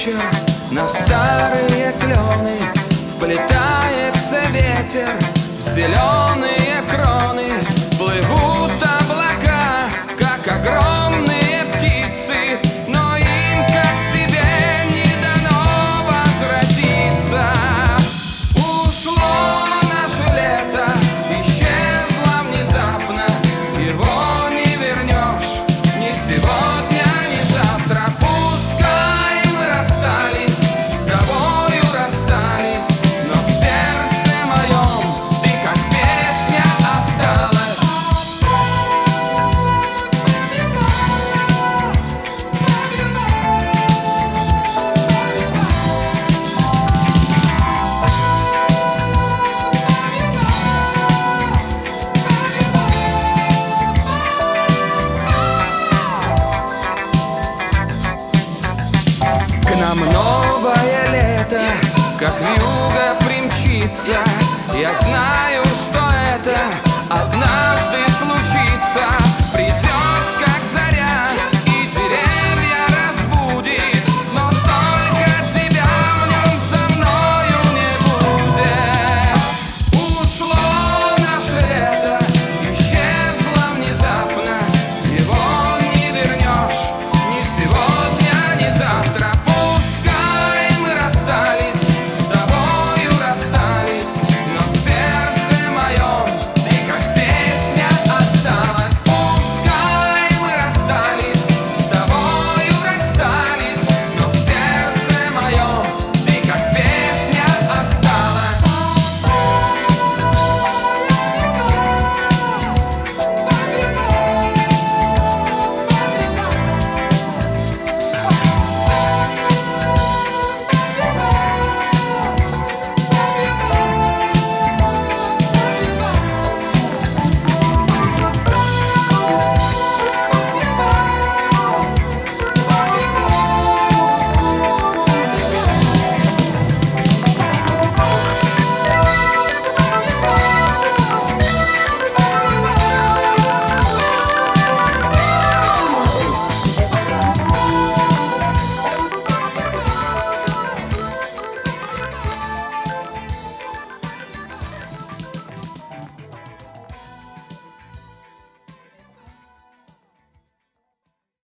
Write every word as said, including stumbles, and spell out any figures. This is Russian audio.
вечер на старые клены вплетается ветер в зеленые кроны. Плывут облака, как огромные птицы, но им, как тебе, не дано возвратиться. Ушло наше лето, исчезло внезапно, его не вернешь ни сегодня, ни завтра. Пускай мы расстались, с тобою расстались, но в сердце моем ты как песня осталась. К нам новое лето, как вьюга примчится. Я знаю, что это однажды случится. Придет